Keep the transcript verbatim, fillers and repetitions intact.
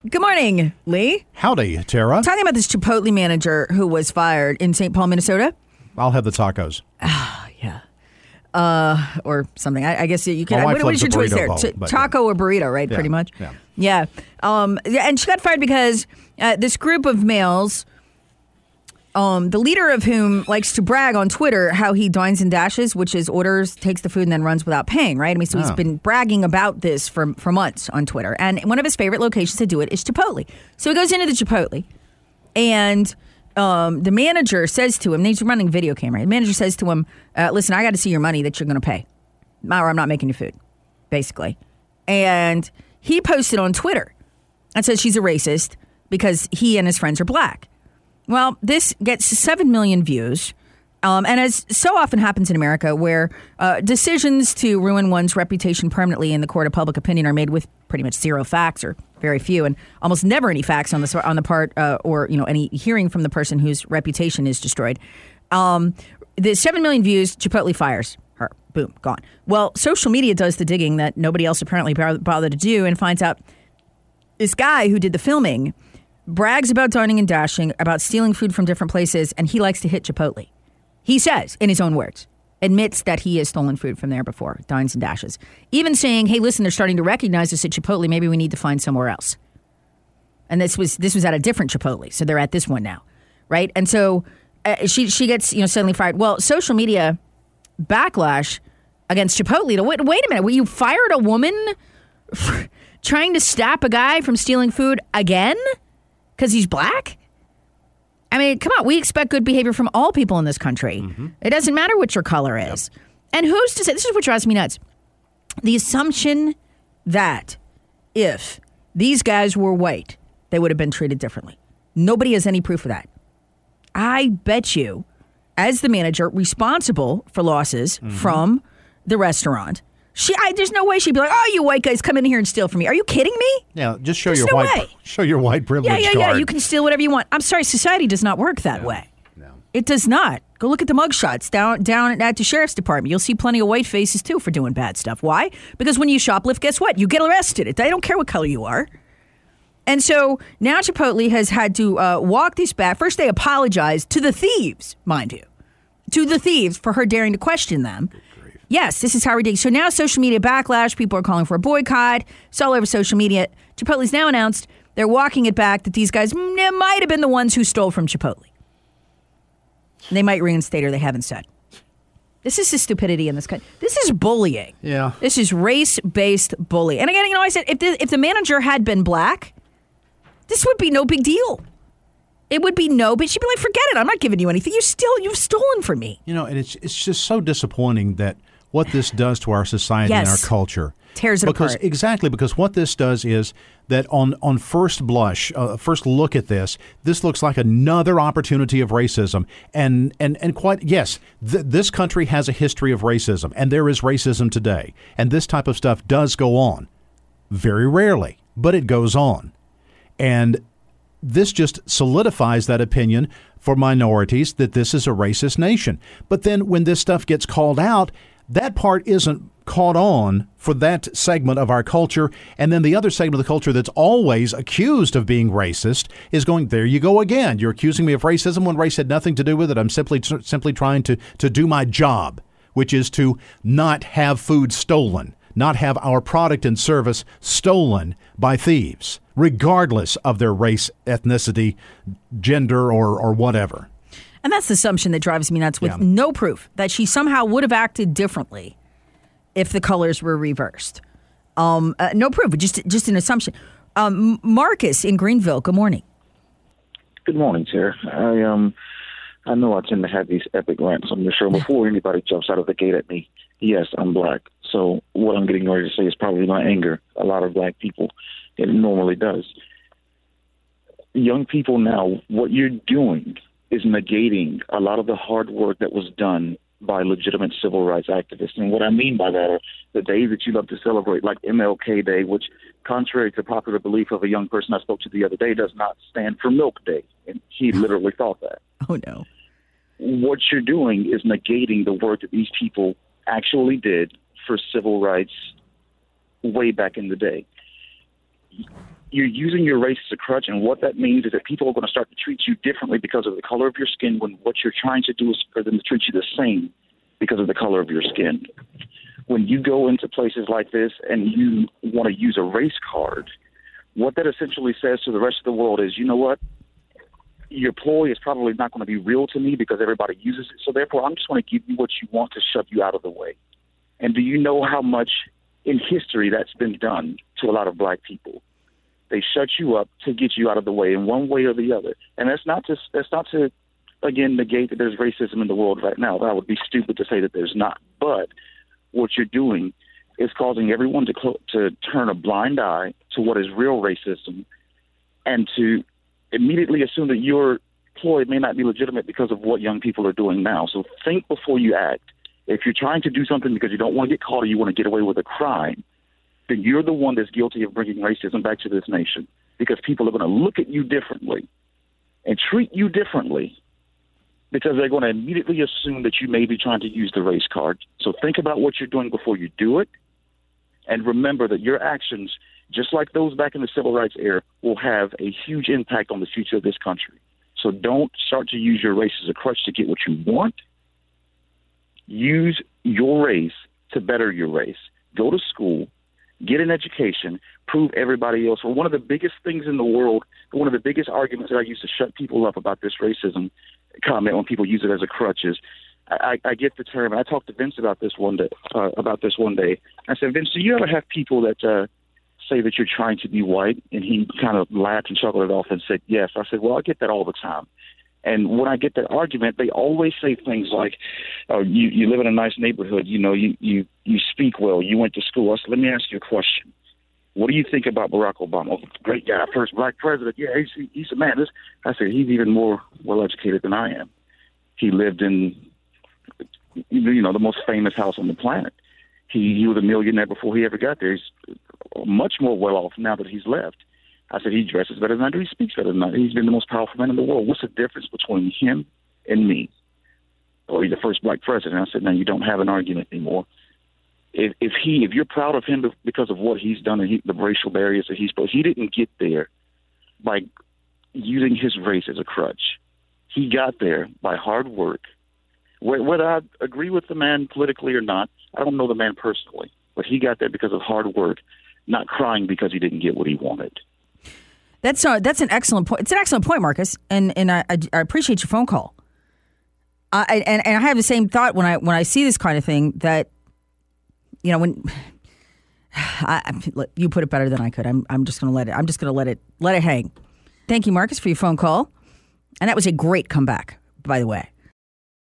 Good morning, Lee. Howdy, Tara. Talking about this Chipotle manager who was fired in Saint Paul, Minnesota. I'll have the tacos. Ah, yeah. Uh, or something. I, I guess you can. My wife What, what is your loves choice a there? burrito T- bowl, but taco yeah. or burrito, right? Yeah, Pretty much. yeah. Yeah. Um, yeah. And she got fired because uh, this group of males, um, the leader of whom likes to brag on Twitter how he dines and dashes, which is orders, takes the food, and then runs without paying, right? I mean, so he's Oh. been bragging about this for, for months on Twitter. And one of his favorite locations to do it is Chipotle. So he goes into the Chipotle, and um, the manager says to him, and he's running a video camera, the manager says to him, uh, listen, I got to see your money that you're going to pay, or I'm not making you food, basically. And he posted on Twitter and says she's a racist because he and his friends are black. Well, this gets seven million views. Um, and as so often happens in America, where uh, decisions to ruin one's reputation permanently in the court of public opinion are made with pretty much zero facts or very few, and almost never any facts on the on the part uh, or you know any hearing from the person whose reputation is destroyed. Um, the seven million views, Chipotle fires her. Boom, gone. Well, social media does the digging that nobody else apparently bothered to do, and finds out this guy who did the filming brags about dining and dashing, about stealing food from different places, and he likes to hit Chipotle. He says, in his own words, admits that he has stolen food from there before, dines and dashes. Even saying, hey, listen, they're starting to recognize us at Chipotle. Maybe we need to find somewhere else. And this was this was at a different Chipotle, so they're at this one now, right? And so uh, she she gets you know suddenly fired. Well, social media backlash against Chipotle. To, wait, wait a minute, well, you fired a woman for trying to stop a guy from stealing food again because he's black? I mean, come on, we expect good behavior from all people in this country. Mm-hmm. It doesn't matter what your color is. Yep. And who's to say, this is what drives me nuts. The assumption that if these guys were white, they would have been treated differently. Nobody has any proof of that. I bet you, as the manager responsible for losses mm-hmm. from the restaurant, She, I, there's no way she'd be like, "Oh, you white guys come in here and steal from me." Are you kidding me? Yeah, just show there's your no white, way. show your white privilege Yeah, yeah, card. yeah. You can steal whatever you want. I'm sorry, society does not work that no, way. No, it does not. Go look at the mugshots down down at the sheriff's department. You'll see plenty of white faces too for doing bad stuff. Why? Because when you shoplift, guess what? You get arrested. They don't care what color you are. And so now Chipotle has had to uh, walk these back. First, they apologized to the thieves, mind you, to the thieves for her daring to question them. Yes, this is how ridiculous. So now social media backlash. People are calling for a boycott. It's all over social media. Chipotle's now announced they're walking it back that these guys mm, might have been the ones who stole from Chipotle. They might reinstate her. They haven't said. This is the stupidity in this country. This is bullying. Yeah. This is race-based bullying. And again, you know, I said if the, if the manager had been black, this would be no big deal. It would be no, but she'd be like, forget it. I'm not giving you anything. You still, you've stolen from me. You know, and it's it's just so disappointing that what this does to our society yes. and our culture. Tears it because, apart. Exactly, because what this does is that on, on first blush, uh, first look at this, this looks like another opportunity of racism. And and, and quite, yes, th- this country has a history of racism, and there is racism today. And this type of stuff does go on. Very rarely, but it goes on. And this just solidifies that opinion for minorities that this is a racist nation. But then when this stuff gets called out, that part isn't caught on for that segment of our culture. And then the other segment of the culture that's always accused of being racist is going, there you go again. You're accusing me of racism when race had nothing to do with it. I'm simply simply trying to, to do my job, which is to not have food stolen, not have our product and service stolen by thieves, regardless of their race, ethnicity, gender, or, or whatever. And that's the assumption that drives me nuts with Yeah. no proof that she somehow would have acted differently if the colors were reversed. Um, uh, no proof, just just an assumption. Um, Marcus in Greenville, good morning. Good morning, Sarah. I um, I know I tend to have these epic rants on the show before anybody jumps out of the gate at me. Yes, I'm black. So what I'm getting ready to say is probably my anger. A lot of black people, it normally does. Young people now, what you're doing is negating a lot of the hard work that was done by legitimate civil rights activists. And what I mean by that are the days that you love to celebrate, like M L K Day, which, contrary to popular belief of a young person I spoke to the other day, does not stand for Milk Day. And he literally thought that. Oh, no. What you're doing is negating the work that these people actually did for civil rights way back in the day. you're using your race as a crutch, and what that means is that people are going to start to treat you differently because of the color of your skin, when what you're trying to do is for them to treat you the same because of the color of your skin. When you go into places like this and you want to use a race card, what that essentially says to the rest of the world is, you know what? Your ploy is probably not going to be real to me because everybody uses it. So therefore, I'm just going to give you what you want to shove you out of the way. And do you know how much in history that's been done to a lot of black people? They shut you up to get you out of the way in one way or the other. And that's not just that's not to, again, negate that there's racism in the world right now. That would be stupid to say that there's not. But what you're doing is causing everyone to clo- to turn a blind eye to what is real racism and to immediately assume that your ploy may not be legitimate because of what young people are doing now. So think before you act. If you're trying to do something because you don't want to get caught or you want to get away with a crime, then you're the one that's guilty of bringing racism back to this nation, because people are going to look at you differently and treat you differently because they're going to immediately assume that you may be trying to use the race card. So think about what you're doing before you do it. And remember that your actions, just like those back in the civil rights era, will have a huge impact on the future of this country. So don't start to use your race as a crutch to get what you want. Use your race to better your race. Go to school, get an education, prove everybody else. Well, one of the biggest things in the world, one of the biggest arguments that I used to shut people up about this racism comment when people use it as a crutch is, I, I get the term. I talked to Vince about this one day. Uh, about this one day. I said, Vince, do you ever have people that uh, say that you're trying to be white? And he kind of laughed and chuckled it off and said, yes. I said, well, I get that all the time. And when I get that argument, they always say things like, oh, you, you live in a nice neighborhood, you know, you, you, you speak well, you went to school. I said, let me ask you a question. What do you think about Barack Obama? Oh, great guy, first black president. Yeah, he's, he's a man. This, I said, he's even more well-educated than I am. He lived in, you know, the most famous house on the planet. He, he was a millionaire before he ever got there. He's much more well-off now that he's left. I said, he dresses better than I do. He speaks better than I do. He's been the most powerful man in the world. What's the difference between him and me? Or he's the first black president. I said, now you don't have an argument anymore. If, if he, if you're proud of him because of what he's done and he, the racial barriers that he's put, he didn't get there by using his race as a crutch. He got there by hard work. Whether I agree with the man politically or not, I don't know the man personally, but he got there because of hard work, not crying because he didn't get what he wanted. That's uh, that's an excellent point. It's an excellent point, Marcus, and and I, I appreciate your phone call. I and, and I have the same thought when I when I see this kind of thing, that, you know, when I, you put it better than I could. I'm I'm just gonna let it. I'm just gonna let it let it hang. Thank you, Marcus, for your phone call, and that was a great comeback, by the way.